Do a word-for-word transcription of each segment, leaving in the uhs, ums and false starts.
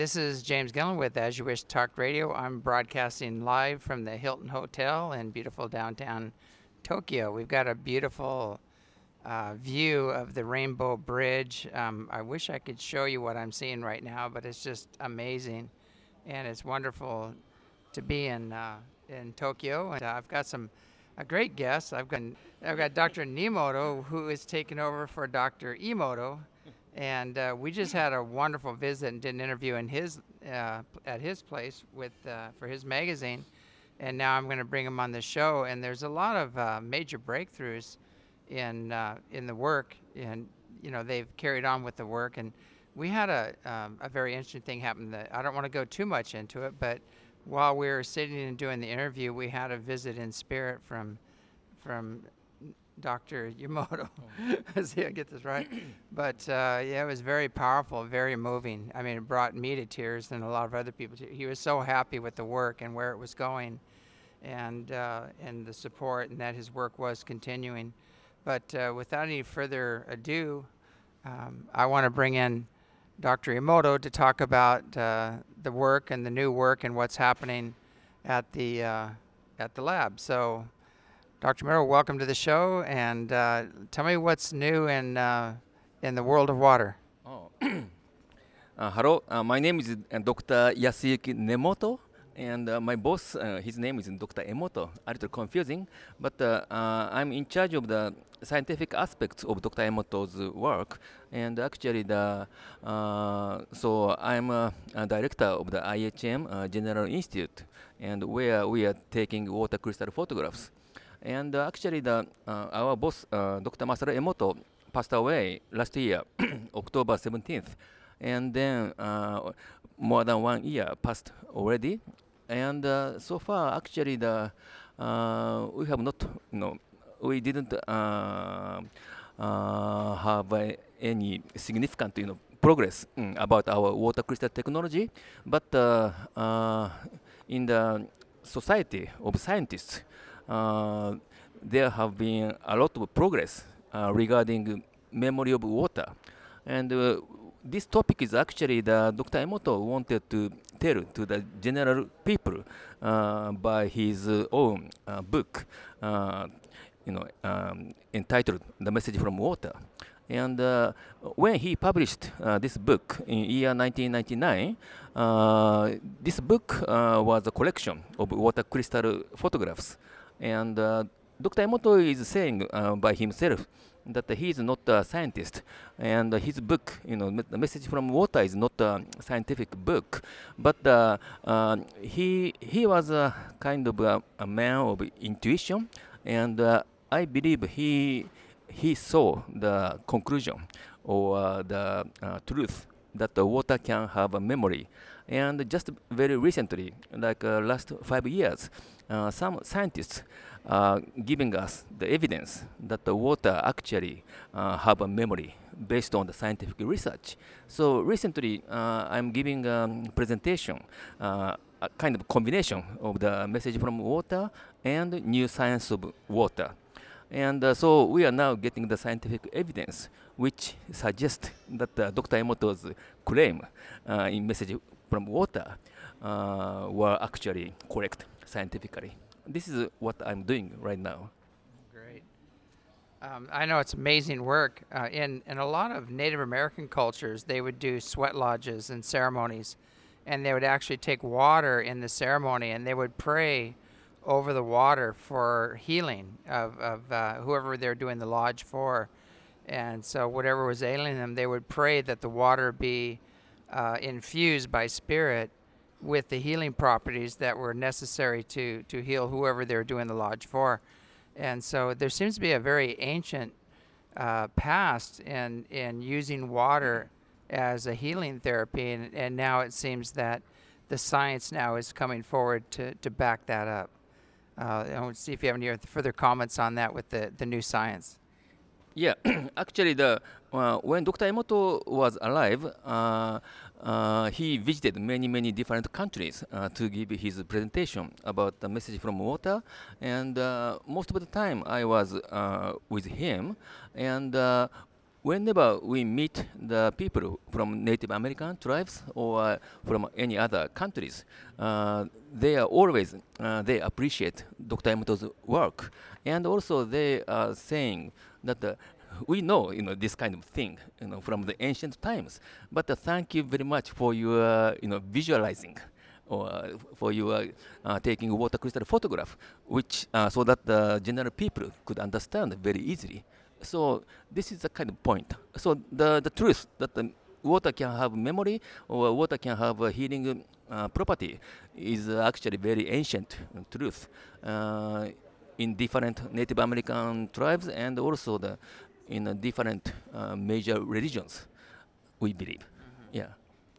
This is James Gillen with As You Wish Talk Radio. I'm broadcasting live from the Hilton Hotel in beautiful downtown Tokyo. We've got a beautiful uh, view of the Rainbow Bridge. Um, I wish I could show you what I'm seeing right now, but it's just amazing, and it's wonderful to be in uh, in Tokyo. And uh, I've got some a great guest. I've got I've got Doctor Nemoto, who is taking over for Doctor Emoto. And uh, we just had a wonderful visit and did an interview in his uh, at his place with uh, for his magazine, and now I'm going to bring him on the show. And there's a lot of uh, major breakthroughs in uh, in the work, and you know they've carried on with the work. And we had a um, a very interesting thing happen that I don't want to go too much into it, but while we were sitting and doing the interview, we had a visit in spirit from from Doctor Yamoto. Oh. See, I get this right. But uh, yeah, it was very powerful, very moving. I mean, it brought me to tears and a lot of other people. To, he was so happy with the work and where it was going, and uh, and the support, and that his work was continuing. But uh, without any further ado, um, I want to bring in Doctor Emoto to talk about uh, the work and the new work and what's happening at the uh, at the lab. So, Doctor Mero, welcome to the show, and uh, tell me what's new in uh, in the world of water. Oh. uh, hello, uh, my name is uh, Doctor Yasuyuki Nemoto, and uh, my boss, uh, his name is Doctor Emoto. A little confusing, but uh, uh, I'm in charge of the scientific aspects of Doctor Emoto's work, and actually the uh, so I'm a, a director of the I H M uh, General Institute, and where we are taking water crystal photographs. And uh, actually, the uh, our boss, uh, Doctor Masaru Emoto, passed away last year, October seventeenth, and then uh, more than one year passed already. And uh, so far, actually, the uh, we have not, you know, we didn't uh, uh, have uh, any significant, you know, progress mm, about our water crystal technology, but uh, uh, in the society of scientists, uh, there have been a lot of progress uh, regarding memory of water, and uh, this topic is actually the Doctor Emoto wanted to tell to the general people uh, by his uh, own uh, book, uh, you know, um, entitled "The Message from Water." And uh, when he published uh, this book in year nineteen ninety-nine, uh, this book uh, was a collection of water crystal photographs. And uh, Doctor Emoto is saying uh, by himself that he is not a scientist, and uh, his book, you know, The Message from Water, is not a scientific book, but uh, uh, he he was a kind of a, a man of intuition, and uh, I believe he he saw the conclusion or uh, the uh, truth that the water can have a memory. And just very recently, like uh, last five years, uh, some scientists are giving us the evidence that the water actually uh, have a memory based on the scientific research. So recently, uh, I'm giving a presentation, uh, a kind of combination of the message from water and new science of water. And uh, so we are now getting the scientific evidence which suggests that uh, Doctor Emoto's claim uh, in message from water uh, were actually correct scientifically. This is what I'm doing right now. Great. Um, I know it's amazing work. Uh, in, in a lot of Native American cultures, they would do sweat lodges and ceremonies, and they would actually take water in the ceremony, and they would pray over the water for healing of, of uh, whoever they're doing the lodge for. And so whatever was ailing them, they would pray that the water be uh, infused by spirit with the healing properties that were necessary to, to heal whoever they're doing the lodge for. And so there seems to be a very ancient uh, past in, in using water as a healing therapy, and, and now it seems that the science now is coming forward to, to back that up. Uh, I want to see if you have any further comments on that with the, the new science. Yeah, actually, the uh, when Doctor Emoto was alive, uh, uh, he visited many, many different countries uh, to give his presentation about the message from water. And uh, most of the time, I was uh, with him, and uh, whenever we meet the people from Native American tribes or from any other countries, uh, they are always uh, they appreciate Doctor Emoto's work, and also they are saying that uh, we know you know this kind of thing you know from the ancient times, but uh, thank you very much for your you know visualizing or uh, for your uh, taking water crystal photograph, which uh, so that the general people could understand very easily. So this is the kind of point. So the the truth that the water can have memory or water can have a healing uh, property is uh, actually very ancient truth uh, in different Native American tribes and also the in uh, different uh, major religions. We believe, yeah.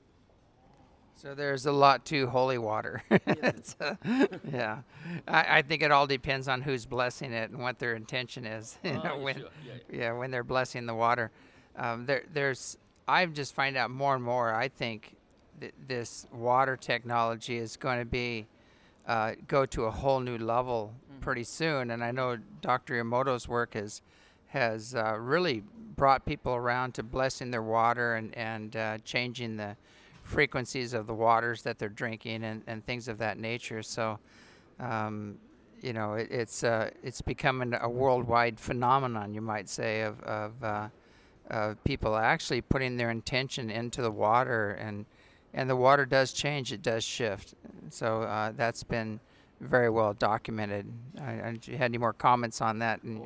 So there's a lot to holy water. It's, uh, yeah, I, I think it all depends on who's blessing it and what their intention is. You know, when, Sure, yeah, yeah. yeah, when they're blessing the water, um, there, there's. I just find out more and more. I think th- this water technology is going to be uh, go to a whole new level pretty soon. And I know Doctor Emoto's work has has uh, really brought people around to blessing their water and and uh, changing the frequencies of the waters that they're drinking and, and things of that nature. So, um, you know, it, it's uh, it's becoming a worldwide phenomenon, you might say, of of uh, uh, people actually putting their intention into the water, and and the water does change, it does shift. So uh, that's been very well documented. I, I, do you had any more comments on that? And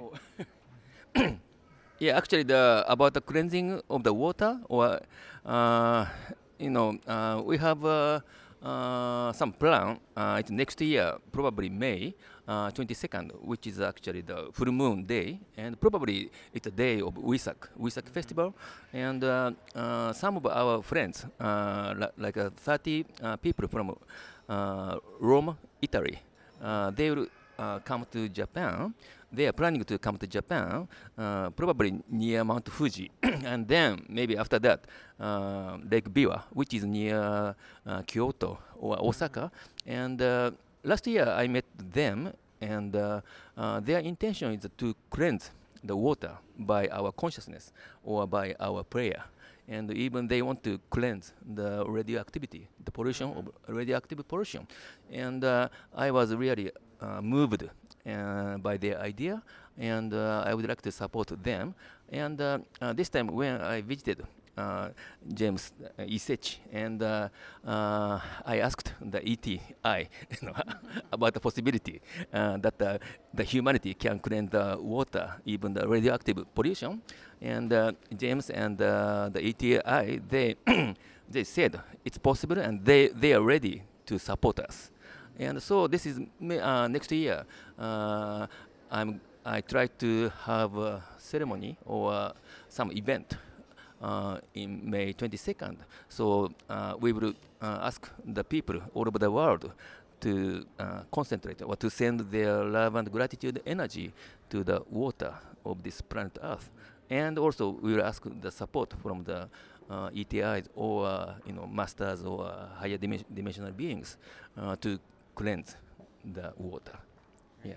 Oh. Yeah, actually, the about the cleansing of the water, or uh, you know, uh, we have uh, uh, some plan. Uh, it's next year, probably May uh, twenty-second, which is actually the full moon day, and probably it's a day of Wisak Wisak festival, and uh, uh, some of our friends, uh, li- like uh, thirty uh, people from uh, Rome, Italy, uh, they will uh, come to Japan. They are planning to come to Japan, uh, probably near Mount Fuji, and then maybe after that, uh, Lake Biwa, which is near uh, Kyoto or Osaka. And uh, last year I met them, and uh, uh, their intention is to cleanse the water by our consciousness or by our prayer. And even they want to cleanse the radioactivity, the pollution of radioactive pollution. And uh, I was really uh, moved uh, by their idea, and uh, I would like to support them. And uh, uh, this time when I visited uh, James uh, Isech, and uh, uh, I asked the E T I you know, about the possibility uh, that uh, the humanity can cleanse the water, even the radioactive pollution. And uh, James and uh, the E T I, they they said it's possible, and they they are ready to support us. And so this is uh, next year. Uh, I'm I try to have a ceremony or uh, some event uh, in May twenty-second. So uh, we will uh, ask the people all over the world to uh, concentrate or to send their love and gratitude energy to the water of this planet Earth. And also we will ask the support from the uh, E T Is or uh, you know masters or uh, higher dimen- dimensional beings uh, to cleanse the water. Yeah.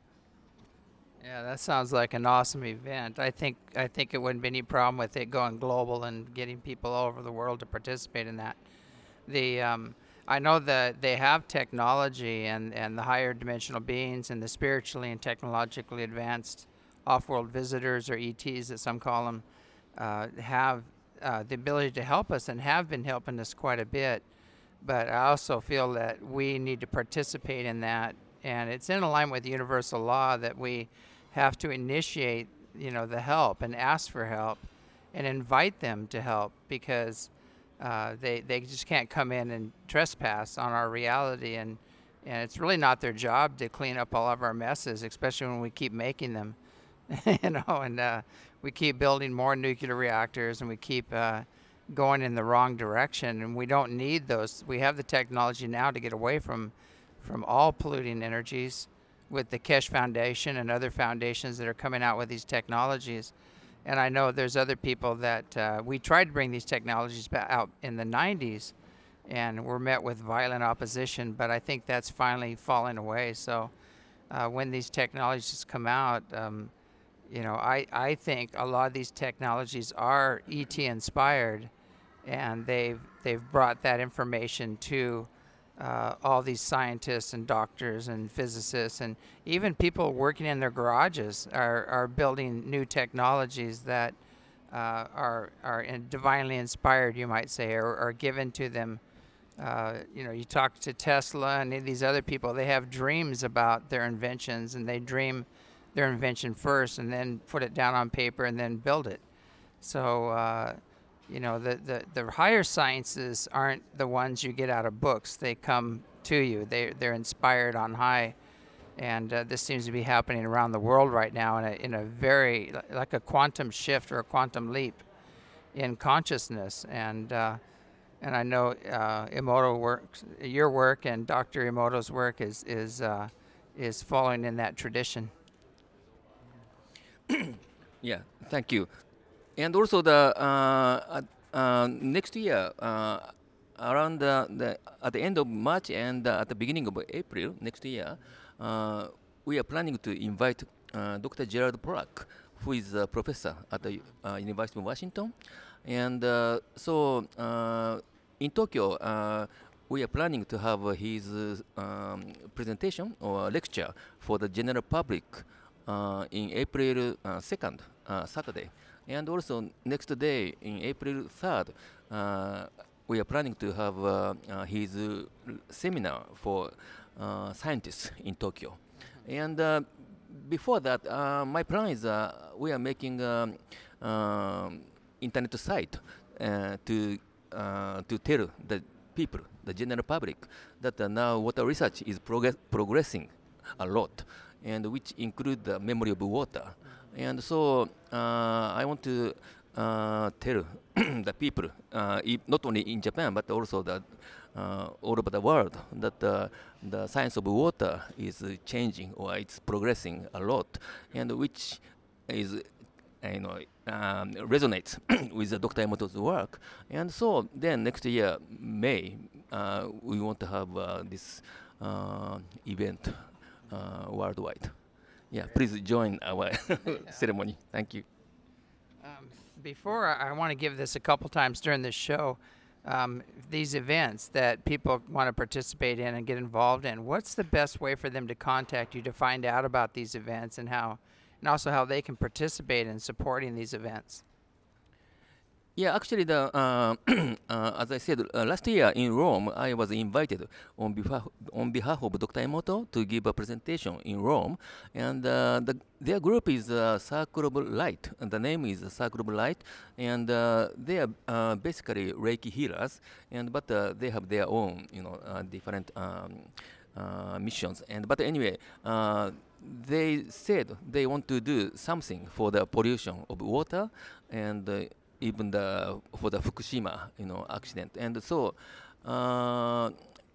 yeah, that sounds like an awesome event. I think I think it wouldn't be any problem with it going global and getting people all over the world to participate in that. The um, I know that they have technology and, and the higher dimensional beings and the spiritually and technologically advanced off-world visitors, or E Ts as some call them, uh, have uh, the ability to help us and have been helping us quite a bit. But I also feel that we need to participate in that, and it's in alignment with universal law that we have to initiate, you know, the help and ask for help and invite them to help, because uh, they they just can't come in and trespass on our reality, and and it's really not their job to clean up all of our messes, especially when we keep making them, you know, and uh, we keep building more nuclear reactors, and we keep uh, going in the wrong direction, and we don't need those. We have the technology now to get away from from all polluting energies with the Kesh Foundation and other foundations that are coming out with these technologies. And I know there's other people that uh, we tried to bring these technologies back out in the nineties, and were met with violent opposition, but I think that's finally fallen away. So uh, when these technologies come out, um, you know, I, I think a lot of these technologies are E T inspired, and they've they've brought that information to uh, all these scientists and doctors and physicists, and even people working in their garages are, are building new technologies that uh, are are in divinely inspired, you might say, or are given to them. Uh, you know, you talk to Tesla and these other people, they have dreams about their inventions, and they dream their invention first and then put it down on paper and then build it. So, uh, you know, the, the, the higher sciences aren't the ones you get out of books. They come to you. They, they're inspired on high. And uh, this seems to be happening around the world right now in a, in a very, like a quantum shift or a quantum leap in consciousness. And uh, and I know uh, Emoto works, your work and Doctor Emoto's work is is uh, is following in that tradition. Yeah, thank you. And also the uh, uh, next year, uh, around the, the at the end of March and uh, at the beginning of April next year, uh, we are planning to invite uh, Doctor Gerald Pollack, who is a professor at the uh, University of Washington, and uh, so uh, in Tokyo. Uh, we are planning to have uh, his uh, um, presentation or lecture for the general public uh, in April uh, second, uh, Saturday. And also next day, in April third, uh, we are planning to have uh, uh, his uh, seminar for uh, scientists in Tokyo. And uh, before that, uh, my plan is uh, we are making um, um, internet site uh, to uh, to tell the people, the general public, that uh, now water research is progress progressing a lot, and which include the memory of water. And so uh, I want to uh, tell the people, uh, not only in Japan but also the, uh, all over the world, that uh, the science of water is uh, changing, or it's progressing a lot, and which is you know um, resonates with the Doctor Emoto's work. And so then next year May uh, we want to have uh, this uh, event uh, worldwide. Yeah, please join our ceremony. Thank you. Um, before I, I want to give this a couple times during this show. Um, these events that people want to participate in and get involved in, what's the best way for them to contact you to find out about these events, and how, and also how they can participate in supporting these events? Yeah, actually, the uh, uh, as I said uh, last year in Rome, I was invited on behalf on behalf of Doctor Emoto to give a presentation in Rome, and uh, the, their group is uh, Circle of Light. And the name is Circle of Light, and uh, they are uh, basically Reiki healers, and but uh, they have their own, you know, uh, different um, uh, missions. And but anyway. Uh, they said they want to do something for the pollution of water, and uh, even the for the Fukushima, you know, accident. And so uh,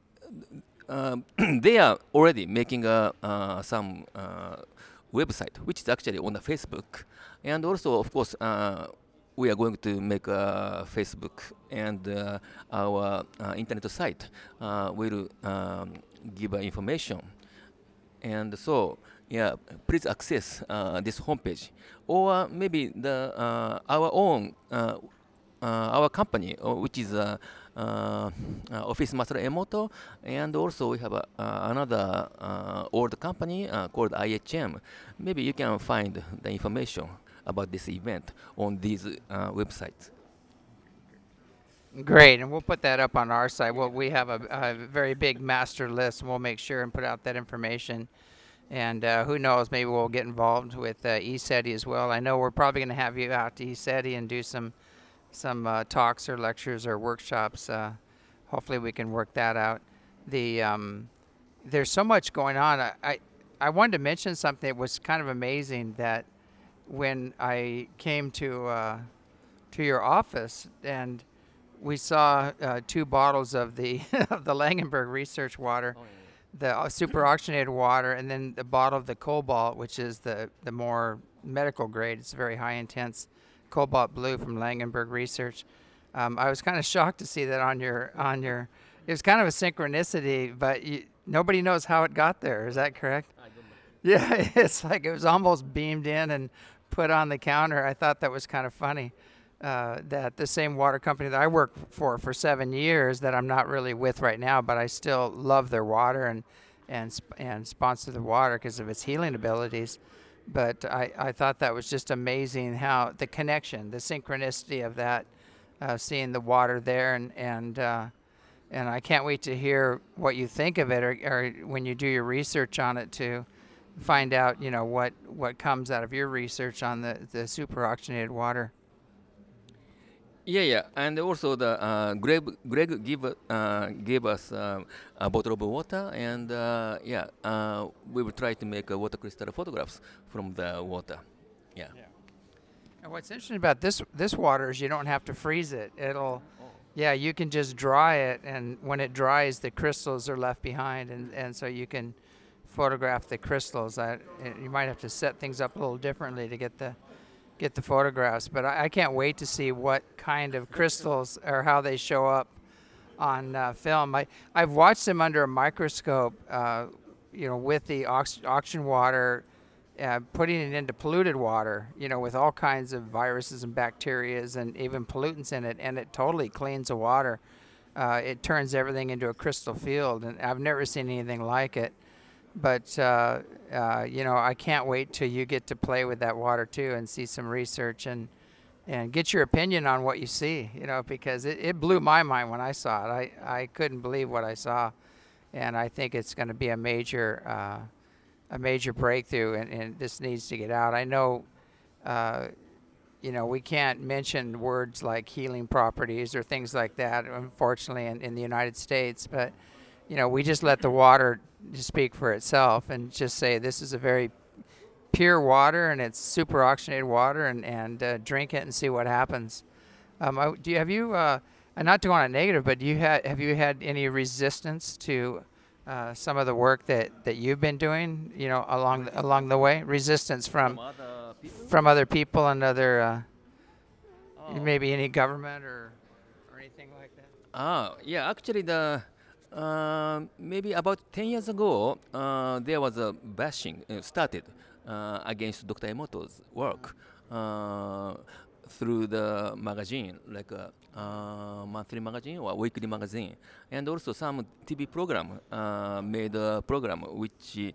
uh, they are already making a, uh, some uh, website, which is actually on the Facebook. And also, of course, uh, we are going to make a Facebook, and uh, our uh, internet site uh, will um, give uh, information. And so, yeah, please access uh, this homepage, or maybe the uh, our own uh, uh, our company, uh, which is uh, uh, Office Master Emoto, and also we have a, uh, another uh, old company uh, called I H M. Maybe you can find the information about this event on these uh, websites. Great, and we'll put that up on our site. Well, we have a, a very big master list, and we'll make sure and put out that information. And uh, who knows, maybe we'll get involved with uh, ECETI as well. I know we're probably going to have you out to ECETI and do some some uh, talks or lectures or workshops. Uh, hopefully we can work that out. The um, there's so much going on. I, I I wanted to mention something that was kind of amazing, that when I came to uh, to your office and we saw uh, two bottles of the of the Langenberg research water. Oh, yeah. The uh, superoxygenated water, and then the bottle of the cobalt, which is the, the more medical grade. It's very high intense cobalt blue from Langenberg Research. Um, I was kind of shocked to see that on your on your. It was kind of a synchronicity, but you, nobody knows how it got there. Is that correct? I don't know. Yeah, it's like it was almost beamed in and put on the counter. I thought that was kind of funny. Uh, that the same water company that I worked for for seven years that I'm not really with right now, but I still love their water and and sp- and sponsor the water because of its healing abilities. But I, I thought that was just amazing how the connection, the synchronicity of that, uh, seeing the water there, and and uh, and I can't wait to hear what you think of it, or, or when you do your research on it to find out, you know, what what comes out of your research on the the superoxygenated water. Yeah, yeah, and also the uh, Greg Greg give uh, gave us uh, a bottle of water, and uh, yeah, uh, we will try to make uh, water crystal photographs from the water. Yeah. Yeah. And what's interesting about this this water is you don't have to freeze it. It'll, yeah, you can just dry it, and when it dries, the crystals are left behind, and, and so you can photograph the crystals. I, you might have to set things up a little differently to get the get the photographs, but I, I can't wait to see what kind of crystals or how they show up on uh, film. I, I've watched them under a microscope, uh, you know, with the ox- oxygen water, uh, putting it into polluted water, you know, with all kinds of viruses and bacterias and even pollutants in it, and it totally cleans the water. Uh, it turns everything into a crystal field, and I've never seen anything like it. But, uh, uh, you know, I can't wait till you get to play with that water, too, and see some research and and get your opinion on what you see, you know, because it, it blew my mind when I saw it. I, I couldn't believe what I saw, and I think it's going to be a major uh, a major breakthrough, and, and this needs to get out. I know, uh, you know, we can't mention words like healing properties or things like that, unfortunately, in, in the United States, but you know, we just let the water speak for itself and just say this is a very pure water and it's super oxygenated water, and, and uh, drink it and see what happens. Um, I, do you, have you, uh, and not to go on a negative, but do you ha- have you had any resistance to uh, some of the work that, that you've been doing, you know, along the, along the way? Resistance from, From other people? from other people and other, uh, Oh. maybe any government or, or anything like that? Ah, yeah, actually, the uh, maybe about ten years ago, uh, there was a bashing uh, started uh, against Doctor Emoto's work uh, through the magazine, like a uh, monthly magazine or weekly magazine, and also some T V program uh, made a program which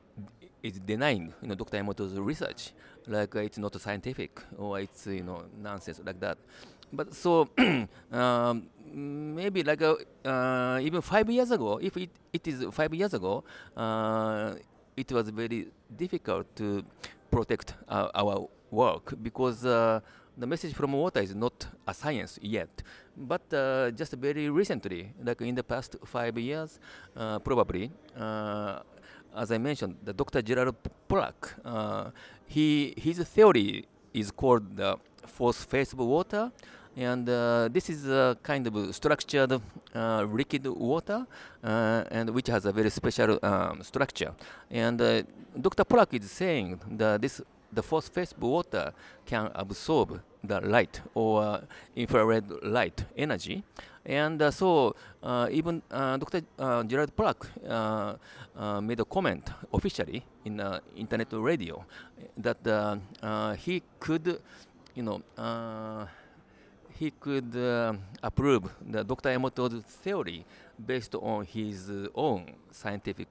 is denying, you know, Doctor Emoto's research, like uh, it's not scientific or it's, you know, nonsense like that. But so um, maybe like uh, uh, even five years ago, if it, it is five years ago, uh, it was very difficult to protect uh, our work because uh, the message from water is not a science yet. But uh, just very recently, like in the past five years, uh, probably, uh, as I mentioned, the Doctor Gerald Pollack, uh, he his theory is called the force phase-able water, and uh, this is a kind of structured uh, liquid water, uh, and which has a very special um, structure. And uh, Doctor Pollack is saying that this the force phase-able water can absorb the light or uh, infrared light energy. And uh, so uh, even uh, Doctor Uh, Gerald Pollack uh, uh, made a comment officially in uh, internet radio that uh, uh, he could, you know, uh, he could uh, approve the Doctor Emoto's theory based on his uh, own scientific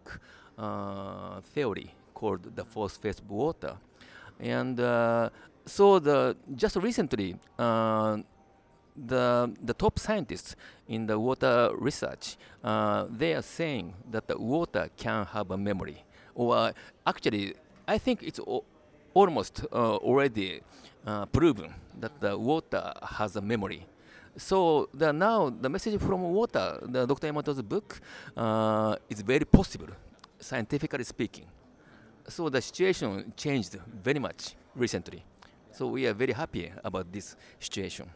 uh, theory called the force phase-able water. And uh, so the just recently, uh, the the top scientists in the water research, uh, they are saying that the water can have a memory. Or uh, actually, I think it's o- almost uh, already uh, proven that the water has a memory. So the, now the message from water, the Doctor Emoto's book, uh, is very possible, scientifically speaking. So the situation changed very much recently. So we are very happy about this situation.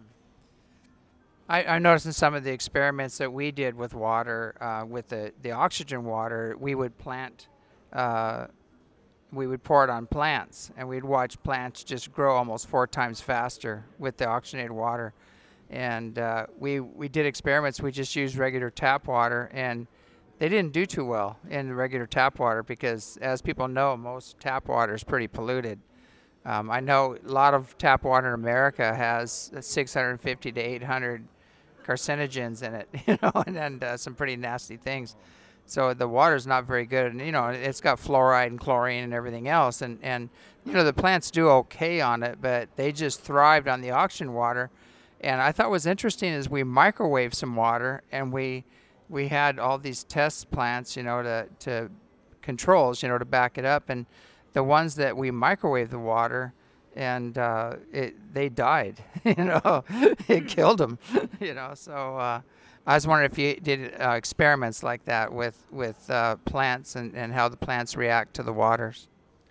I, I noticed in some of the experiments that we did with water, uh, with the, the oxygen water, we would plant, uh, we would pour it on plants, and we'd watch plants just grow almost four times faster with the oxygenated water. And uh, we we did experiments. We just used regular tap water, and they didn't do too well in the regular tap water because, as people know, most tap water is pretty polluted. Um, I know a lot of tap water in America has six hundred fifty to eight hundred carcinogens in it, you know, and, and uh, some pretty nasty things. So the water's not very good, and you know it's got fluoride and chlorine and everything else, and and you know the plants do okay on it, but they just thrived on the oxygen water. And I thought what was interesting is we microwave some water, and we we had all these test plants, you know, to to controls, you know, to back it up, and the ones that we microwave the water, and uh, it they died, you know, it killed them, you know. So uh, I was wondering if you did uh, experiments like that with with uh, plants and, and how the plants react to the waters.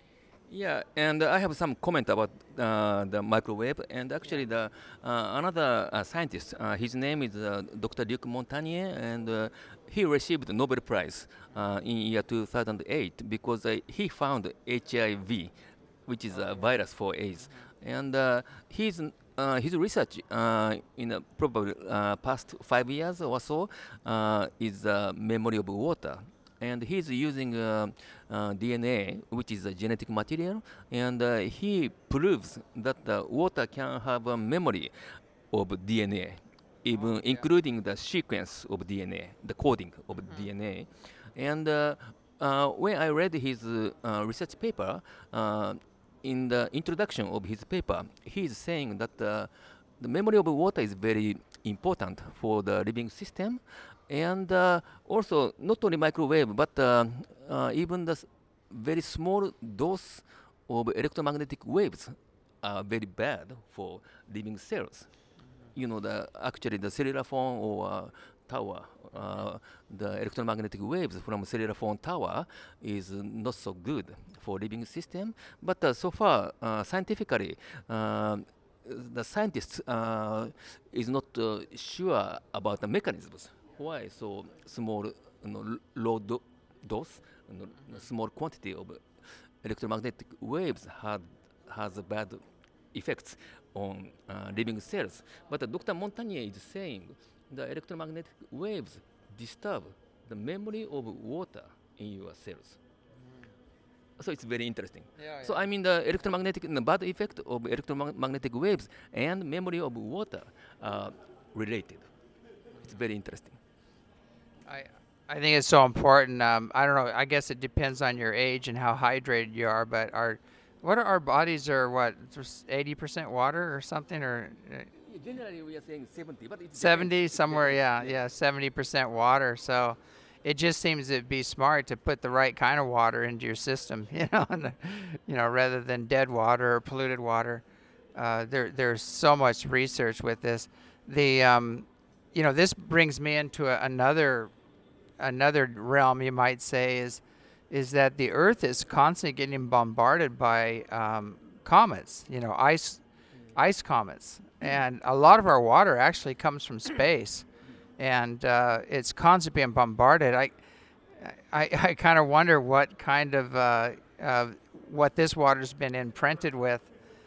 Yeah, and I have some comment about uh, the microwave. And actually, the uh, another uh, scientist, uh, his name is uh, Doctor Luc Montagnier, and uh, he received the Nobel Prize uh, in year two thousand eight because uh, he found H I V, which is a virus for AIDS. And uh, his uh, his research uh, in uh, probably uh, past five years or so uh, is uh, memory of water. And he's using uh, uh, D N A, which is a genetic material, and uh, he proves that the water can have a memory of D N A, even yeah. including the sequence of D N A, the coding of D N A. And uh, uh, when I read his uh, uh, research paper, uh, in the introduction of his paper, he is saying that uh, the memory of water is very important for the living system, and uh, also not only microwave, but uh, uh, even the s- very small dose of electromagnetic waves are very bad for living cells. You know, the actually the cellular phone or uh, tower, uh, the electromagnetic waves from cellular phone tower is not so good for living system. But uh, so far, uh, scientifically, uh, the scientists uh, is not uh, sure about the mechanisms why so small, you know, l- low do- dose, you know, small quantity of electromagnetic waves had has a bad effects on uh, living cells. But uh, Doctor Montagnier is saying the electromagnetic waves disturb the memory of water in your cells. So it's very interesting. Yeah, So yeah. I mean the electromagnetic, the bad effect of electromagnetic waves and memory of water are related. It's very interesting. I I think it's so important. Um, I don't know. I guess it depends on your age and how hydrated you are. But our what are our bodies are what eighty percent water or something, or uh, Generally, we are saying seventy, but it depends. seventy It somewhere. depends. Yeah, Yeah. yeah, seventy percent water. So it just seems to be smart to put the right kind of water into your system. You know, and, you know, rather than dead water or polluted water. Uh, there there's so much research with this. The um, you know, this brings me into a, another another realm, you might say, is is that the Earth is constantly getting bombarded by um, comets. You know, ice ice comets, and a lot of our water actually comes from space, and uh, it's constantly being bombarded. I I, I kind of wonder what kind of uh, uh, what this water's been imprinted with,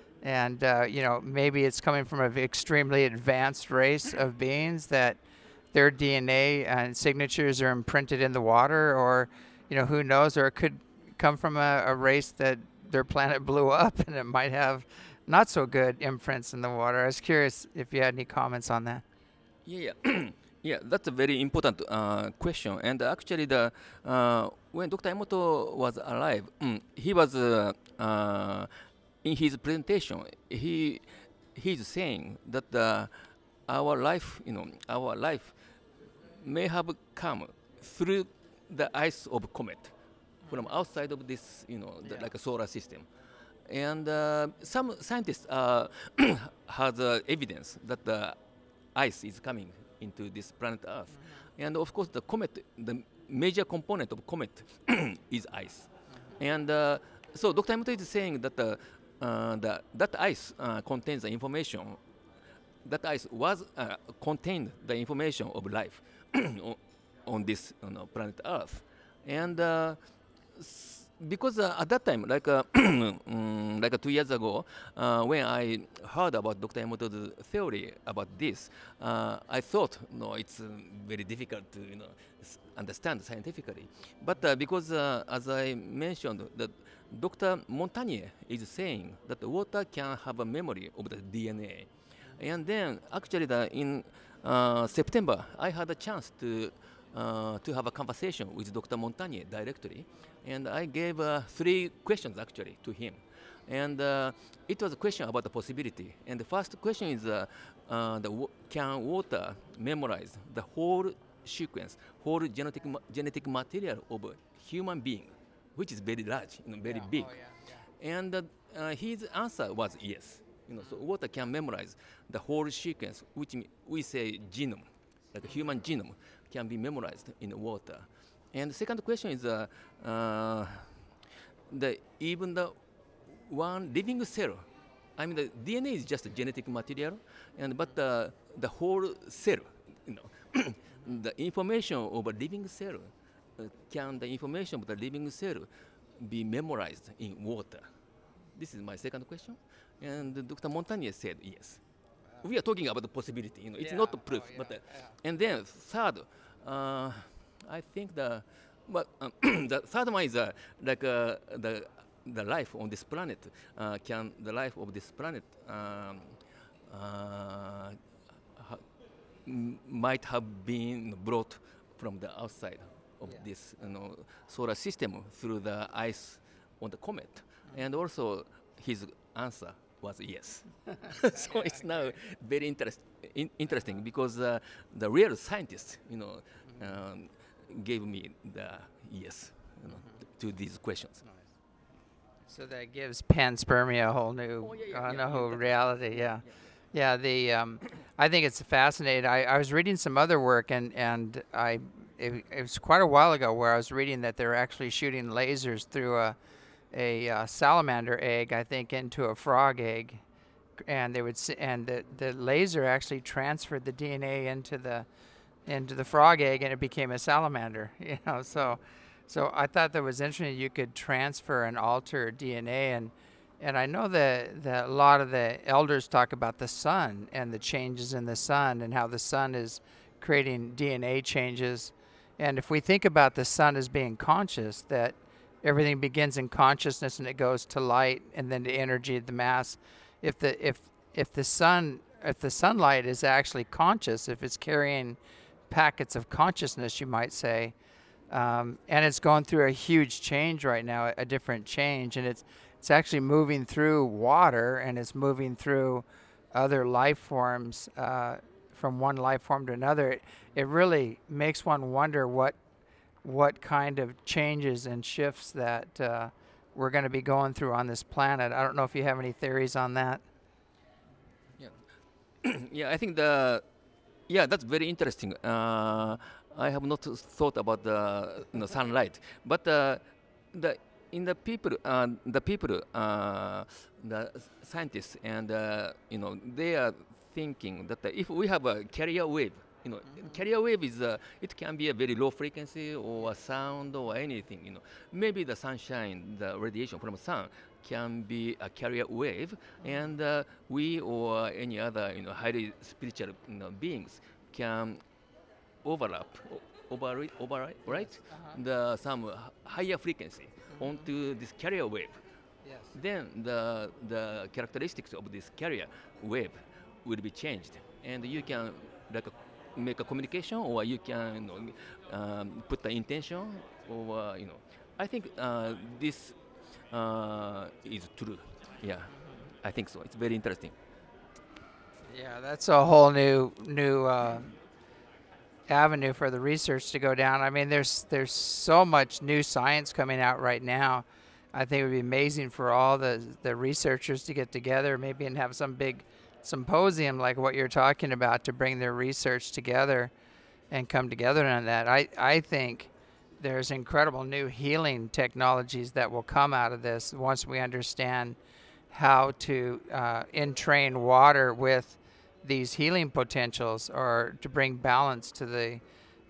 and uh, you know maybe it's coming from an extremely advanced race of beings that their D N A and signatures are imprinted in the water, or you know who knows, or it could come from a, a race that their planet blew up and it might have not so good imprints in the water. I was curious if you had any comments on that. Yeah, yeah, yeah. That's a very important uh, question. And actually, the uh, when Doctor Emoto was alive, mm, he was uh, uh, in his presentation. He he's saying that uh, our life, you know, our life may have come through the ice of comet from outside of this, you know, the, Yeah. like a solar system. And uh, some scientists uh, has uh, evidence that the ice is coming into this planet Earth. And of course, the comet, the major component of comet is ice. And uh, so Doctor Emoto is saying that the, uh, the, that ice uh, contains the information, that ice was uh, contained the information of life on, on this, you know, planet Earth. And uh, because uh, at that time, like uh, mm, like uh, two years ago, uh, when I heard about Doctor Emoto's theory about this, uh, I thought, no, it's uh, very difficult to you know s- understand scientifically. But uh, because, uh, as I mentioned, that Doctor Montagnier is saying that the water can have a memory of the D N A, and then actually the, in uh, September, I had a chance to uh, to have a conversation with Doctor Montagnier directly, and I gave uh, three questions actually to him, and uh, it was a question about the possibility. And the first question is, uh, uh, the w- can water memorize the whole sequence, whole genetic ma- genetic material of a human being, which is very large, you know, very Yeah. big. Oh, yeah. Yeah. And uh, uh, his answer was yes. You know, so water can memorize the whole sequence, which m- we say genome, like a human genome, can be memorized in water. And the second question is, uh, uh, the even the one living cell. I mean, the D N A is just a genetic material, and but the the whole cell, you know, the information of a living cell, uh, can the information of the living cell be memorized in water? This is my second question, and Doctor Montagnier said yes. We are talking about the possibility, you know, it's Yeah. not a proof, Oh, yeah. but uh, Yeah. and then third, uh, I think the but um, the third one is uh, like uh, the the life on this planet, uh, can the life of this planet um, uh, ha- m- might have been brought from the outside of Yeah. this you know solar system through the ice on the comet, and also his answer was yes. So it's now very interest, in, interesting because uh, the real scientists, you know, um, gave me the yes, you know, t- to these questions. So that gives panspermia a whole new, Oh, yeah, yeah, uh, yeah, a yeah, whole definitely. reality. Yeah. Yeah, Yeah, the um, I think it's fascinating. I, I was reading some other work, and and I it, it was quite a while ago where I was reading that they're actually shooting lasers through a a uh, salamander egg, I think, into a frog egg, and they would s- and the the laser actually transferred the D N A into the into the frog egg, and it became a salamander. You know, so so I thought that was interesting. You could transfer and alter D N A, and and I know that, that a lot of the elders talk about the sun and the changes in the sun and how the sun is creating D N A changes. And if we think about the sun as being conscious, that everything begins in consciousness and it goes to light and then to energy, the mass. If the if if the sun if the sunlight is actually conscious, if it's carrying packets of consciousness, you might say, um, and it's going through a huge change right now, a, a different change, and it's it's actually moving through water and it's moving through other life forms uh, from one life form to another. It, it really makes one wonder what what kind of changes and shifts that uh, we're going to be going through on this planet. I don't know if you have any theories on that. yeah, yeah. I think the yeah, that's very interesting. Uh, I have not thought about the you know, sunlight, but uh, the in the people, uh, the people, uh, the scientists, and uh, you know, they are thinking that if we have a carrier wave, you know, carrier wave is uh, it can be a very low frequency or a sound or anything. You know, maybe the sunshine, the radiation from the sun can be a carrier wave, and uh, we or any other you know highly spiritual you know, beings can overlap, o- override, override, right? Uh-huh. The some h- higher frequency onto this carrier wave. Yes. Then the the characteristics of this carrier wave will be changed, and you can like make a communication, or you can you know, um, put the intention, or uh, you know. I think uh, this uh, is true. Yeah, I think so. It's very interesting. Yeah, that's a whole new new uh, avenue for the research to go down. I mean, there's there's so much new science coming out right now. I think it would be amazing for all the the researchers to get together, maybe and have some big symposium like what you're talking about to bring their research together and come together on that. I I think there's incredible new healing technologies that will come out of this once we understand how to uh, entrain water with these healing potentials or to bring balance to the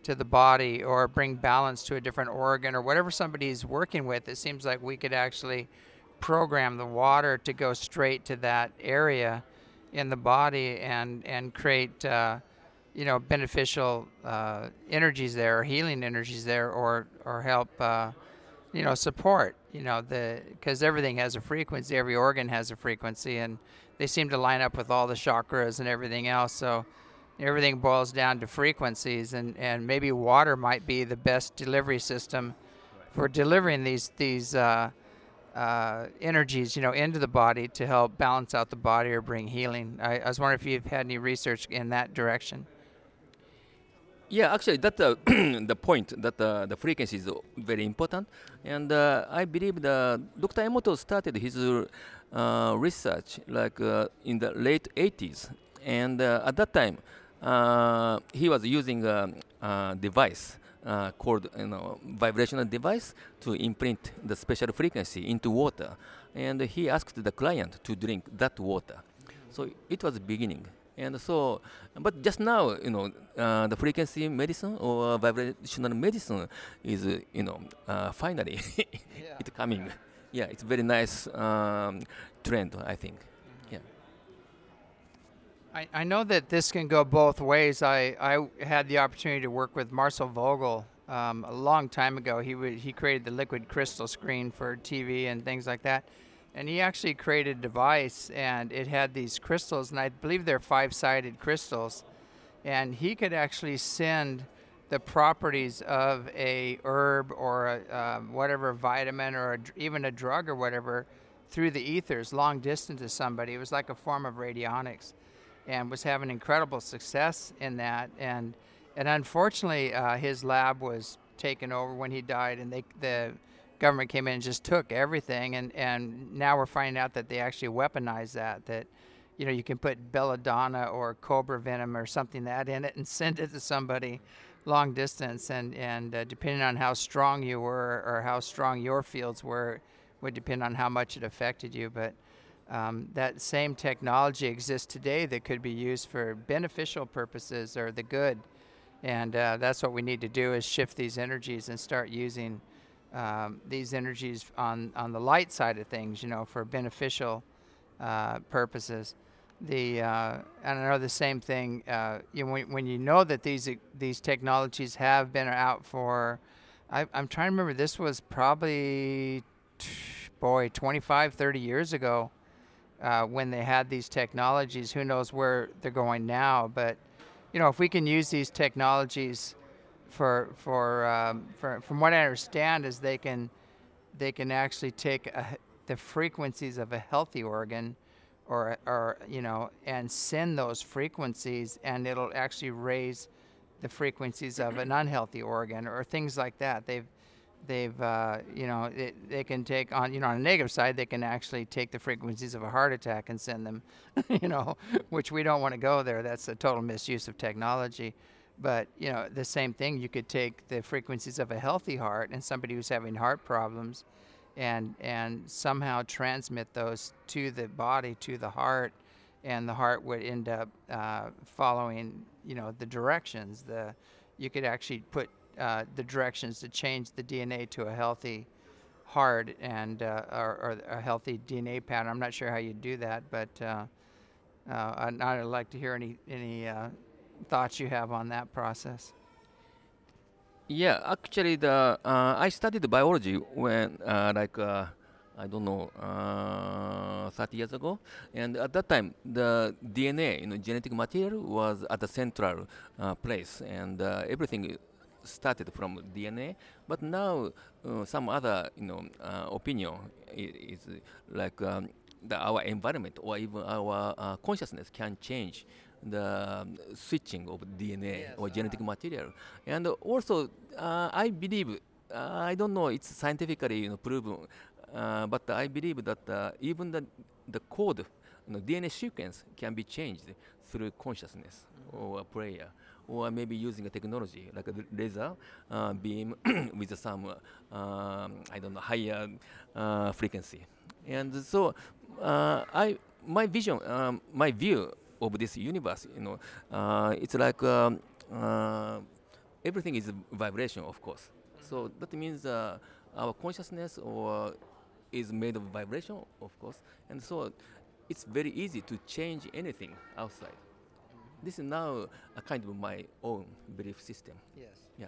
to the body or bring balance to a different organ or whatever somebody's working with. It seems like we could actually program the water to go straight to that area in the body and and create uh, you know beneficial uh, energies there, or healing energies there, or or help uh, you know support you know the because everything has a frequency, every organ has a frequency, and they seem to line up with all the chakras and everything else. So everything boils down to frequencies, and, and maybe water might be the best delivery system for delivering these these uh, uh, energies, you know, into the body to help balance out the body or bring healing. I, I was wondering if you've had any research in that direction. Yeah, actually, that uh, the point that uh, the frequency is uh, very important, and uh, I believe the Doctor Emoto started his uh, research like uh, in the late eighties, and uh, at that time uh, he was using a, a device uh, called you know vibrational device to imprint the special frequency into water, and he asked the client to drink that water. So it was beginning. And so, but just now, you know, uh, the frequency medicine or vibrational medicine is, uh, you know, uh, finally Yeah. it's coming. Yeah, it's very nice um, trend, I think. Yeah. I, I know that this can go both ways. I, I had the opportunity to work with Marcel Vogel um, a long time ago. He would, he created the liquid crystal screen for T V and things like that. And he actually created a device, and it had these crystals, and I believe they're five-sided crystals. And he could actually send the properties of a herb or a, um, whatever vitamin or a, dr- even a drug or whatever through the ethers long distance to somebody. It was like a form of radionics, and was having incredible success in that. And and unfortunately, uh, his lab was taken over when he died, and they the government came in and just took everything, and, and now we're finding out that they actually weaponize that, that, you know, you can put belladonna or cobra venom or something that in it and send it to somebody long distance, and, and uh, depending on how strong you were or how strong your fields were would depend on how much it affected you. But um, that same technology exists today that could be used for beneficial purposes or the good, and uh, that's what we need to do, is shift these energies and start using Um, these energies on, on the light side of things, you know, for beneficial uh, purposes. The uh, and I know the same thing. Uh, you know, when, when you know that these these technologies have been out for, I, I'm trying to remember. This was probably, boy, twenty-five, thirty years ago uh, when they had these technologies. Who knows where they're going now? But you know, if we can use these technologies for for um, for from what I understand is they can they can actually take a, the frequencies of a healthy organ, or or you know, and send those frequencies, and it'll actually raise the frequencies of an unhealthy organ or things like that. They've they've uh, you know it, they can take on you know on a negative side, they can actually take the frequencies of a heart attack and send them, you know, which we don't want to go there. That's a total misuse of technology. But, you know, the same thing, you could take the frequencies of a healthy heart and somebody who's having heart problems and and somehow transmit those to the body, to the heart, and the heart would end up uh, following, you know, the directions. The You could actually put uh, the directions to change the D N A to a healthy heart and uh, or, or a healthy D N A pattern. I'm not sure how you do that, but uh, uh, I'd, I'd like to hear any, any uh, thoughts you have on that process. Yeah, actually, the uh, I studied biology when uh, like uh, I don't know uh, thirty years ago, and at that time the D N A, you know, genetic material was at the central uh, place, and uh, everything started from D N A. But now uh, some other you know uh, opinion is, is like um, the, our environment or even our uh, consciousness can change the um, switching of D N A Yes, or genetic uh-huh. material. And also, uh, I believe, uh, I don't know, it's scientifically you know, proven, uh, but I believe that uh, even the, the code, you know, D N A sequence can be changed through consciousness or a prayer, or maybe using a technology like a laser uh, beam with some, uh, um, I don't know, higher uh, frequency. And so, uh, I, my vision, um, my view of this universe, you know, uh, it's like um, uh, everything is vibration, of course. So that means uh, our consciousness or is made of vibration, of course, and so it's very easy to change anything outside. This is now a kind of my own belief system. Yes. Yeah.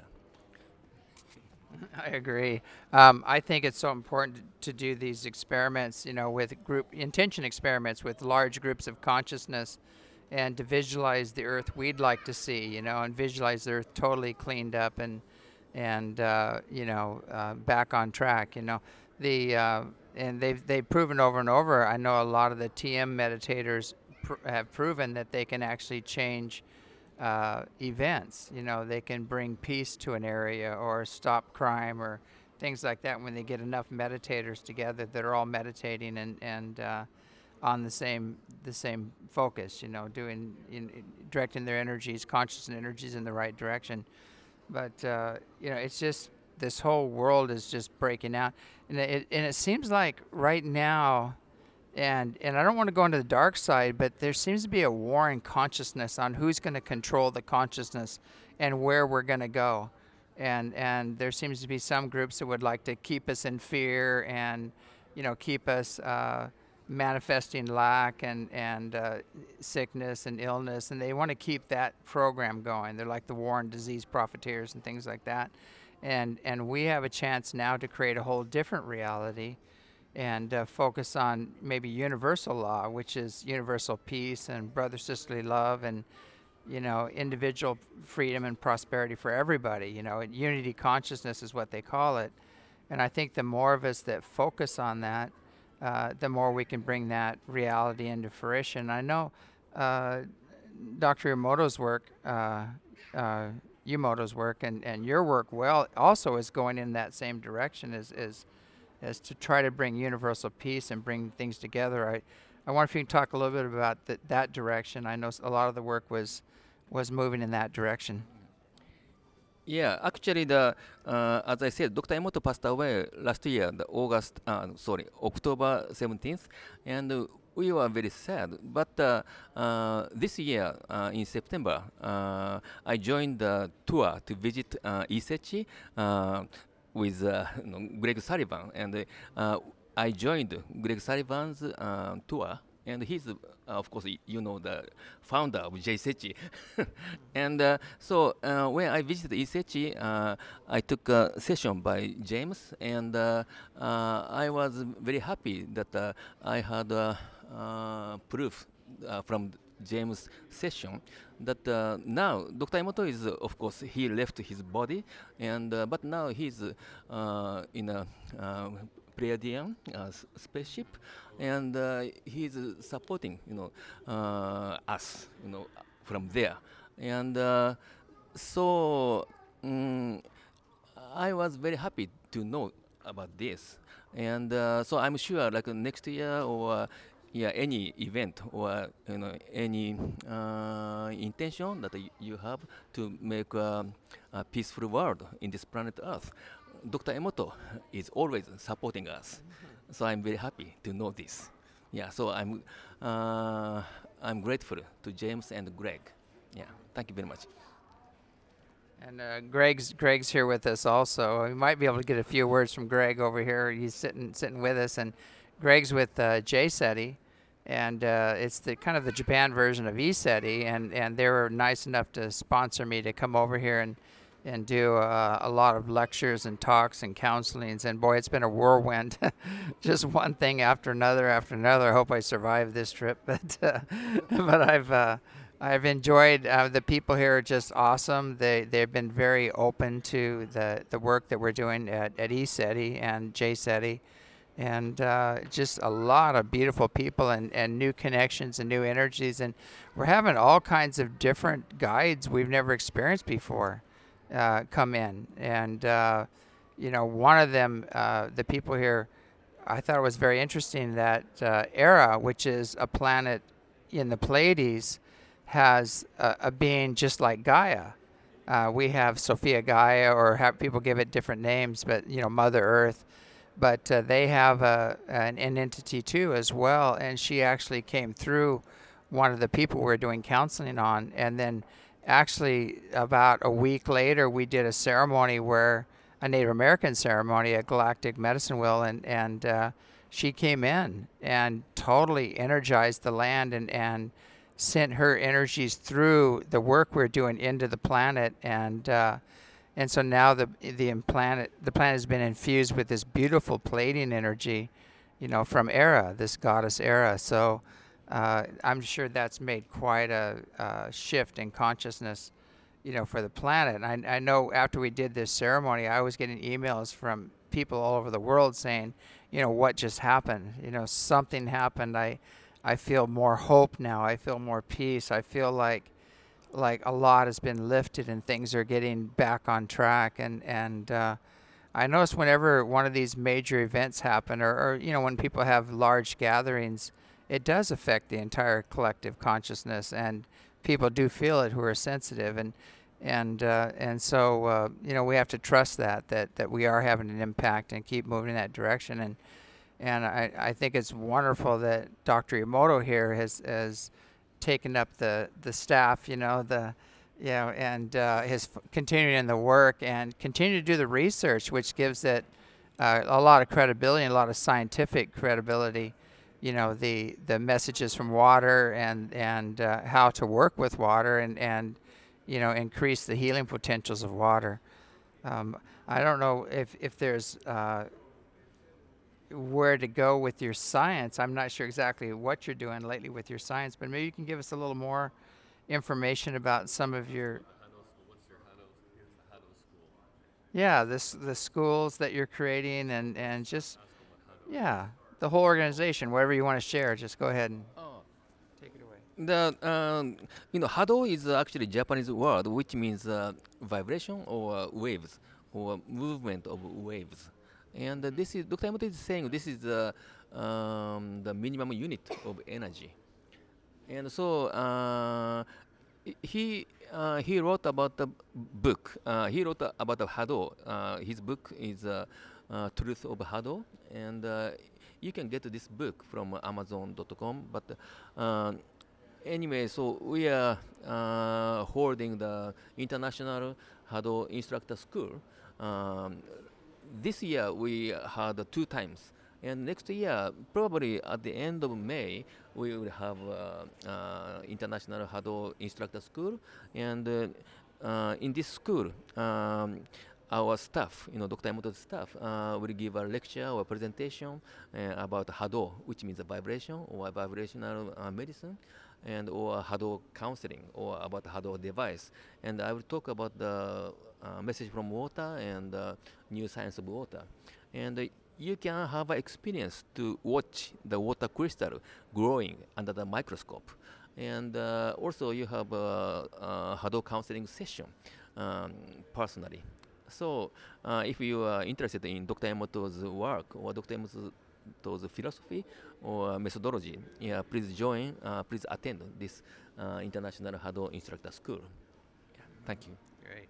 I agree. Um, I think it's so important to do these experiments, you know, with group intention experiments with large groups of consciousness, and to visualize the Earth we'd like to see, you know, and visualize the Earth totally cleaned up and and uh, you know uh, back on track. You know, the uh, and they've they've proven over and over. I know a lot of the T M meditators pr- have proven that they can actually change uh, events. You know, they can bring peace to an area or stop crime or things like that when they get enough meditators together that are all meditating and and uh, on the same the same focus. You know, doing in, in directing their energies, conscious energies in the right direction. But uh, you know, it's just this whole world is just breaking out, and it and it seems like right now. And and I don't want to go into the dark side, but there seems to be a war in consciousness on who's going to control the consciousness and where we're going to go. And and there seems to be some groups that would like to keep us in fear and, you know, keep us uh, manifesting lack and, and uh, sickness and illness. And they want to keep that program going. They're like the war and disease profiteers and things like that. And, and we have a chance now to create a whole different reality and uh, focus on maybe universal law, which is universal peace and brother sisterly love and, you know, individual freedom and prosperity for everybody. You know, and unity consciousness is what they call it. And I think the more of us that focus on that, uh, the more we can bring that reality into fruition. I know uh, Doctor Emoto's work, uh, uh, Yumoto's work, and, and your work, well, also is going in that same direction as is. Is to try to bring universal peace and bring things together. I, I wonder if you can talk a little bit about th- that direction. I know s- a lot of the work was was moving in that direction. Yeah, actually, the uh, as I said, Doctor Emoto passed away last year, the August, uh, sorry, October seventeenth, and uh, we were very sad. But uh, uh, this year, uh, in September, uh, I joined the tour to visit uh, Isechi uh, with uh, you know, Greg Sullivan, and uh, I joined Greg Sullivan's uh, tour. And he's, uh, of course, y- you know, the founder of J-Sechi. And uh, so uh, when I visited Isechi, uh, I took a session by James, and uh, uh, I was very happy that uh, I had uh, uh, proof uh, from James' session that uh, now Doctor Emoto is, uh, of course, he left his body, and uh, but now he's uh, in a uh, Pleiadian uh, s- spaceship, and uh, he's uh, supporting, you know, uh, us, you know, from there, and uh, so mm I was very happy to know about this, and uh, so I'm sure, like uh, next year or uh, yeah, any event or you know any uh, intention that y- you have to make um, a peaceful world in this planet Earth, Doctor Emoto is always supporting us. So I'm very happy to know this. Yeah, so I'm uh, I'm grateful to James and Greg. Yeah, thank you very much. And uh, Greg's Greg's here with us also. We might be able to get a few words from Greg over here. He's sitting sitting with us, and Greg's with uh, J-SETI, and uh, it's the kind of the Japan version of E-SETI, and and they were nice enough to sponsor me to come over here and and do uh, a lot of lectures and talks and counselings. And boy, it's been a whirlwind, just one thing after another after another. I hope I survive this trip, but uh, but I've. Uh, I've enjoyed uh, the people here are just awesome. They they've been very open to the, the work that we're doing at, at E-SETI and J-SETI, and uh, just a lot of beautiful people and, and new connections and new energies. And we're having all kinds of different guides we've never experienced before uh, come in. And uh, you know, one of them, uh, the people here, I thought it was very interesting that uh, Era, which is a planet in the Pleiades, has a, a being just like Gaia. Uh, we have Sophia Gaia, or have people give it different names, but you know, Mother Earth. But uh, they have a, an, an entity too as well, and she actually came through one of the people we we're doing counseling on, and then actually, about a week later, we did a ceremony where a Native American ceremony at Galactic Medicine Wheel, and and uh, she came in and totally energized the land and and sent her energies through the work we're doing into the planet, and uh, and so now the the planet the planet has been infused with this beautiful Pleiadian energy, you know, from Era, this goddess Era. So uh, I'm sure that's made quite a, a shift in consciousness, you know, for the planet. And I, I know after we did this ceremony, I was getting emails from people all over the world saying, you know, what just happened? You know, something happened. I, I feel more hope now. I feel more peace. I feel like, like a lot has been lifted and things are getting back on track. And and uh, I notice whenever one of these major events happen, or, or you know, when people have large gatherings, it does affect the entire collective consciousness, and people do feel it who are sensitive. And and uh, and so uh, you know, we have to trust that that that we are having an impact and keep moving in that direction. And and I, I think it's wonderful that Doctor Emoto here has has taken up the the staff, you know, the you know, and uh, has f- continued in the work and continue to do the research, which gives it uh, a lot of credibility and a lot of scientific credibility. You know, the the messages from water and and uh, how to work with water and and you know, increase the healing potentials of water. Um, I don't know if if there's uh, where to go with your science. I'm not sure exactly what you're doing lately with your science, but maybe you can give us a little more information about some of your yeah this the schools that you're creating and and just yeah the whole organization, whatever you want to share. Just go ahead and Oh, take it away. the um, you know Hado is actually Japanese word which means uh, vibration or uh, waves or movement of waves, and uh, this is Doctor Emoto is saying this is the um, the minimum unit of energy, and so uh, i- he uh, he wrote about the book. Uh, he wrote uh, about the Hado. Uh, his book is uh, uh, Truth of Hado, and uh, you can get this book from Amazon dot com. But uh, anyway, so we are uh, holding the International Hado Instructor School. Um, this year we had two times, and next year, probably at the end of May, we will have uh, uh, International Hado Instructor School, and uh, uh, in this school, um, our staff, you know, Doctor Emoto's staff, uh, will give a lecture or presentation uh, about Hado, which means a vibration or vibrational uh, medicine, and or Hado counseling or about Hado device. And I will talk about the uh, message from water and uh, new science of water. And uh, you can have an experience to watch the water crystal growing under the microscope. And uh, also you have a, a Hado counseling session um, personally. So uh, if you are interested in Doctor Emoto's work or Doctor Emoto's philosophy or methodology, yeah, please join, uh, please attend this uh, International Hado Instructor School. Yeah, thank you. Great.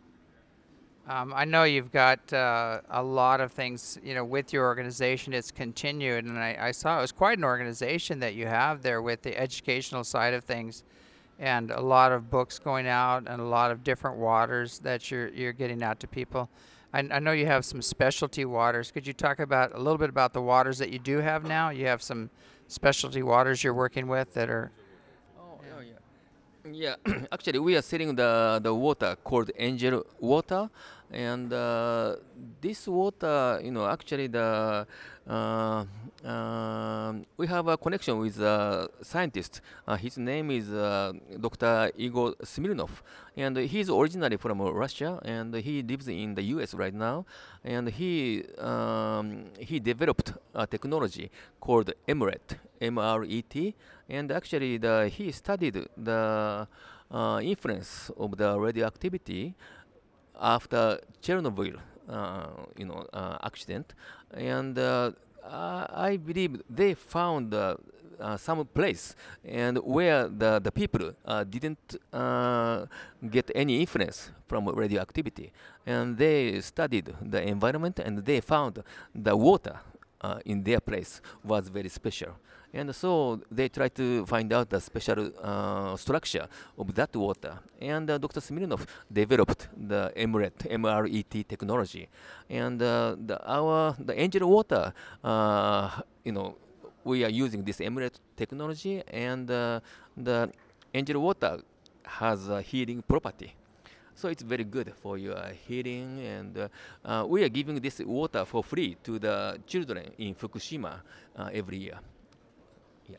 Um, I know you've got uh, a lot of things, you know, with your organization. It's continued, and I, I saw it was quite an organization that you have there with the educational side of things, and a lot of books going out, and a lot of different waters that you're you're getting out to people. I, I know you have some specialty waters. Could you talk about a little bit about the waters that you do have now? You have some specialty waters you're working with that are. Oh, yeah, yeah. Yeah, actually, we are selling the the water called Angel Water, and uh, this water, you know, actually the uh, um, we have a connection with a scientist. Uh, his name is uh, Doctor Igor Smirnov, and he's originally from uh, Russia, and he lives in the U S right now, and he um, he developed a technology called M R E T, M R E T, and actually the, he studied the uh, influence of the radioactivity after Chernobyl, uh, you know, uh, accident, and uh, uh, I believe they found uh, uh, some place and where the the people uh, didn't uh, get any influence from radioactivity, and they studied the environment and they found the water uh, in their place was very special. And so they tried to find out the special uh, structure of that water. And uh, Doctor Smirnov developed the M R E T, M R E T technology. And uh, the, our the angel water, uh, you know, we are using this M R E T technology, and uh, the angel water has a healing property. So it's very good for your healing, and uh, uh, we are giving this water for free to the children in Fukushima uh, every year. Yeah.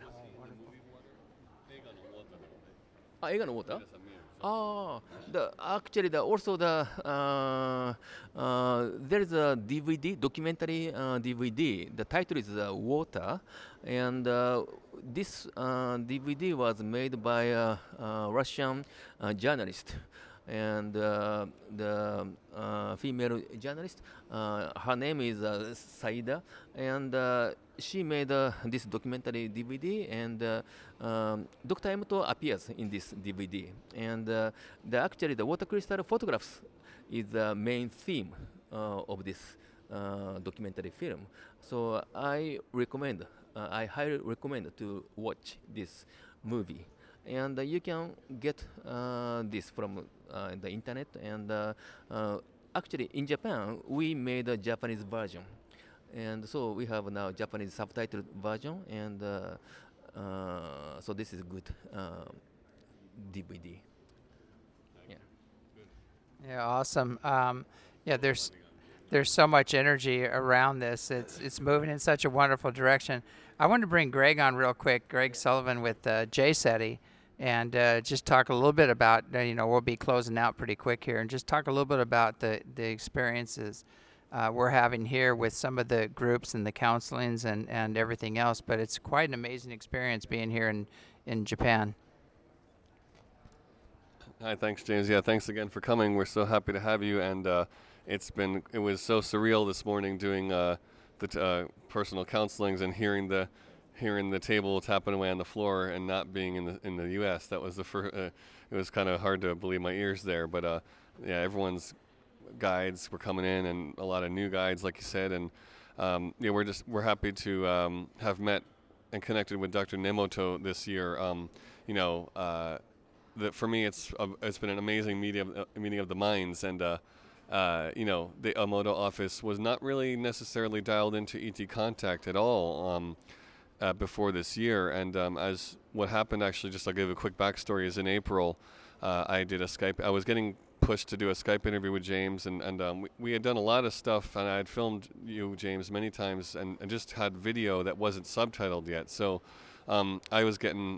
Ah, Eiga no water? Ah, the actually the also the uh, uh, there is a D V D documentary uh, D V D. The title is uh, Water, and uh, this uh, D V D was made by a, a Russian uh, journalist. And uh, the uh, female journalist, uh, her name is uh, Saida, and uh, she made uh, this documentary D V D, and uh, um, Doctor Emoto appears in this D V D, and uh, the actually the water crystal photographs is the main theme uh, of this uh, documentary film. So I recommend, uh, I highly recommend to watch this movie. And uh, you can get uh, this from uh, the internet. And uh, uh, actually, in Japan, we made a Japanese version, and so we have now Japanese subtitled version. And uh, uh, so this is a good uh, D V D. Yeah. Yeah, awesome. Um, yeah, there's there's so much energy around this. It's it's moving in such a wonderful direction. I wanted to bring Greg on real quick, Greg Sullivan with uh, JSETI, and uh, just talk a little bit about, uh, you know, we'll be closing out pretty quick here, and just talk a little bit about the, the experiences uh, we're having here with some of the groups and the counselings and, and everything else. But it's quite an amazing experience being here in, in Japan. Hi, thanks, James. Yeah, thanks again for coming. We're so happy to have you, and uh, it's been it was so surreal this morning doing uh, the t- uh, personal counselings and hearing the hearing the table tapping away on the floor and not being in the in the U S That was the first. Uh, it was kind of hard to believe my ears there, but uh, yeah, everyone's guides were coming in, and a lot of new guides, like you said, and um, yeah, we're just we're happy to um, have met and connected with Doctor Nemoto this year. Um, you know. Uh, That for me, it's uh, it's been an amazing meeting of, uh, meeting of the minds, and uh, uh, you know, the Emoto office was not really necessarily dialed into E T contact at all um, uh, before this year. And um, as what happened, actually, just I'll give a quick backstory. Is in April, uh, I did a Skype. I was getting pushed to do a Skype interview with James, and and um, we, we had done a lot of stuff, and I had filmed you, James, many times, and, and just had video that wasn't subtitled yet. So um, I was getting,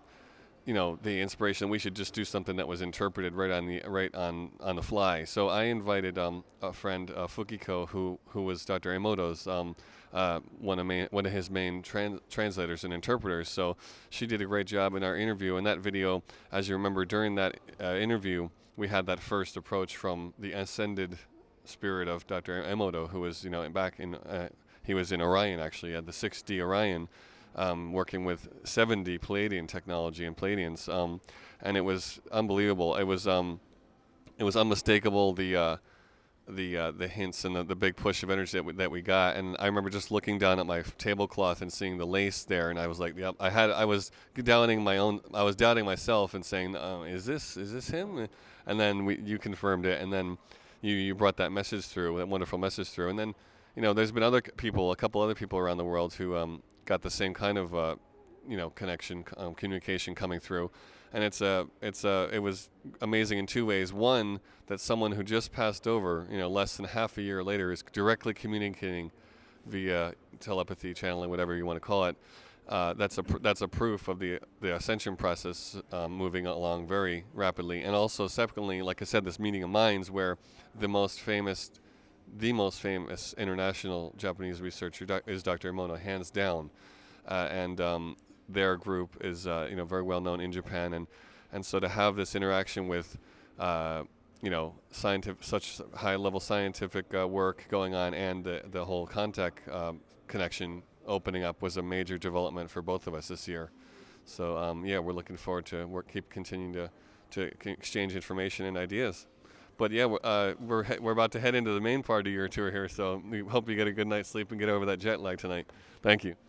you know, the inspiration we should just do something that was interpreted right on the right on, on the fly. So I invited um, a friend, uh, Fukiko, who who was Doctor Emoto's um, uh, one of main, one of his main trans- translators and interpreters. So she did a great job in our interview. In that video, as you remember, during that uh, interview, we had that first approach from the ascended spirit of Doctor Emoto, who was, you know, back in uh, he was in Orion, actually at the six D Orion. Um, working with seven D Palladian technology and Palladians, um, and it was unbelievable. It was um, it was unmistakable, the uh, the uh, the hints and the, the big push of energy that we, that we got. And I remember just looking down at my tablecloth and seeing the lace there, and I was like, "Yep." I had I was doubting my own. I was doubting myself and saying, uh, "Is this is this him?" And then we, you confirmed it, and then you you brought that message through, that wonderful message through. And then, you know, there's been other c- people, a couple other people around the world who um. got the same kind of, uh, you know, connection, um, communication coming through, and it's a, it's a, it was amazing in two ways. One, that someone who just passed over, you know, less than half a year later, is directly communicating via telepathy, channeling, whatever you want to call it. Uh, that's a pr- that's a proof of the the ascension process um, moving along very rapidly. And also, secondly, like I said, this meeting of minds, where the most famous. The most famous international Japanese researcher doc- is Doctor Emoto, hands down, uh, and um, their group is uh, you know, very well known in Japan, and and so to have this interaction with uh, you know, scientific, such high level scientific uh, work going on, and the the whole contact um, connection opening up was a major development for both of us this year. So um, yeah, we're looking forward to work, keep continuing to to c- exchange information and ideas. but yeah, we're, uh, we're he- we're about to head into the main part of your tour here, so we hope you get a good night's sleep and get over that jet lag tonight. Thank you.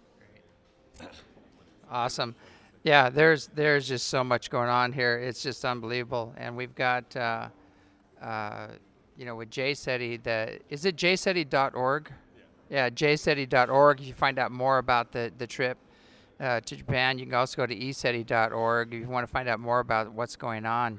Awesome. Yeah, there's there's just so much going on here. It's just unbelievable. And we've got, uh, uh, you know, with JSETI, the, is it j seti dot org? Yeah, j seti dot org. You find out more about the, the trip uh, to Japan. You can also go to e seti dot org if you want to find out more about what's going on.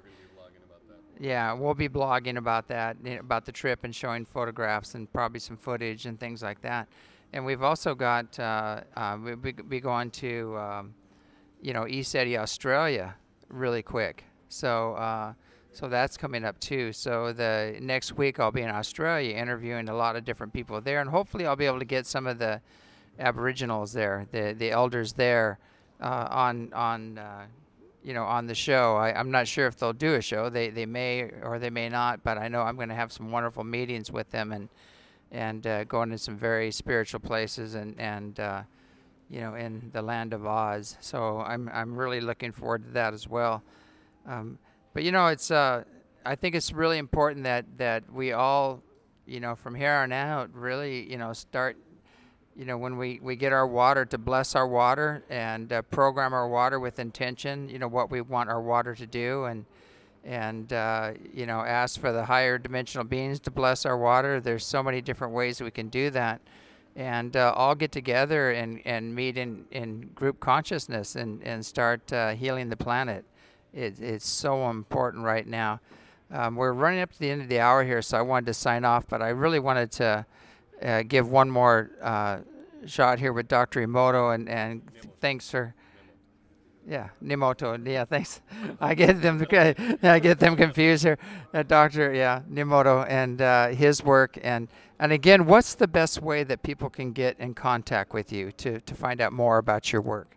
Yeah, we'll be blogging about that, you know, about the trip and showing photographs and probably some footage and things like that. And we've also got, uh, uh, we, we, we going to, um, you know, e seti Australia really quick. So, uh, so that's coming up too. So the next week I'll be in Australia interviewing a lot of different people there, and hopefully I'll be able to get some of the Aboriginals there, the the elders there, uh, on on. Uh, you know, on the show. I, I'm not sure if they'll do a show. They they may or they may not, but I know I'm going to have some wonderful meetings with them and and uh, going to some very spiritual places and and uh, you know, in the land of Oz. So I'm I'm really looking forward to that as well. Um, but you know, it's uh, I think it's really important that that we all, you know, from here on out, really, you know, start. You know, when we, we get our water, to bless our water and uh, program our water with intention, you know, what we want our water to do, and, and uh, you know, ask for the higher dimensional beings to bless our water. There's so many different ways we can do that. And uh, all get together and, and meet in, in group consciousness and, and start uh, healing the planet. It, it's so important right now. Um, we're running up to the end of the hour here, so I wanted to sign off, but I really wanted to Uh, give one more uh, shot here with Doctor Emoto, and, and th- thanks for, yeah, Nemoto, yeah, thanks. I get them, I get them confused here. Uh, Doctor, yeah, Nemoto, and uh, his work, and and again, what's the best way that people can get in contact with you to to find out more about your work?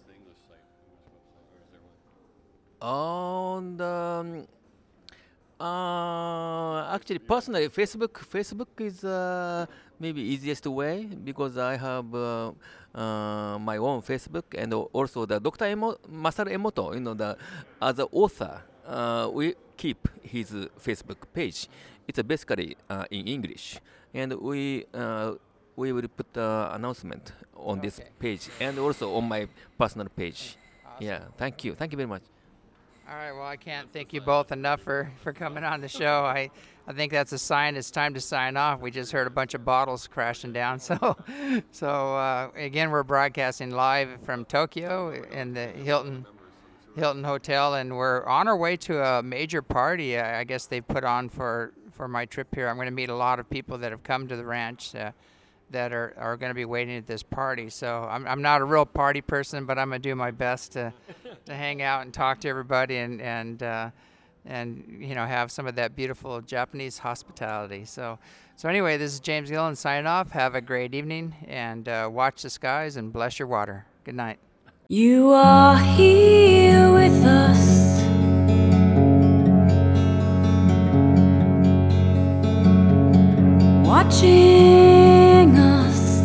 On the uh, actually, personally, Facebook Facebook is uh, maybe easiest way because I have uh, uh, my own Facebook and al- also the Doctor Emo- Masaru Emoto. You know, the as an author, uh, we keep his uh, Facebook page. It's uh, basically uh, in English, and we uh, we will put the announcement on this Okay. page and also on my personal page. Awesome. Yeah, thank you, thank you very much. All right. Well, I can't thank you both enough for, for coming on the show. I, I think that's a sign it's time to sign off. We just heard a bunch of bottles crashing down. So, so uh, again, we're broadcasting live from Tokyo in the Hilton Hilton Hotel, and we're on our way to a major party. I, I guess they put on for, for my trip here. I'm going to meet a lot of people that have come to the ranch uh, that are, are going to be waiting at this party. So I'm I'm not a real party person, but I'm going to do my best to to hang out and talk to everybody and and uh, and you know, have some of that beautiful Japanese hospitality. So so anyway, this is James Gillen signing off. Have a great evening, and uh, watch the skies and bless your water. Good night. You are here with us. Watching us,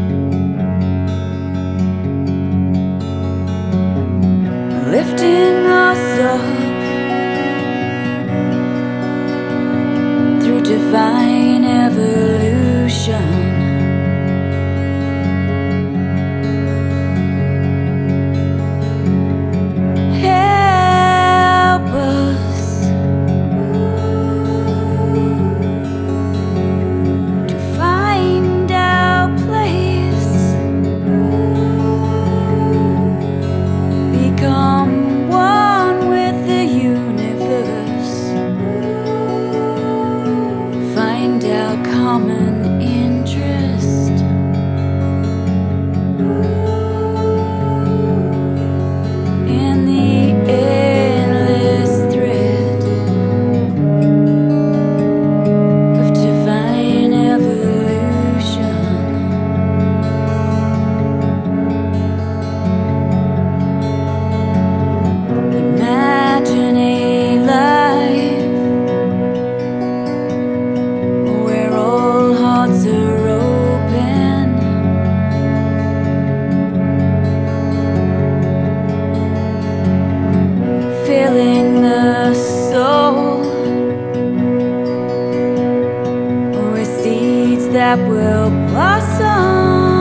lifting us up through divine evolution. Help us to find our place, become one with the universe, find our common interest. In the endless thread of divine evolution. Imagine a life where all hearts that will blossom.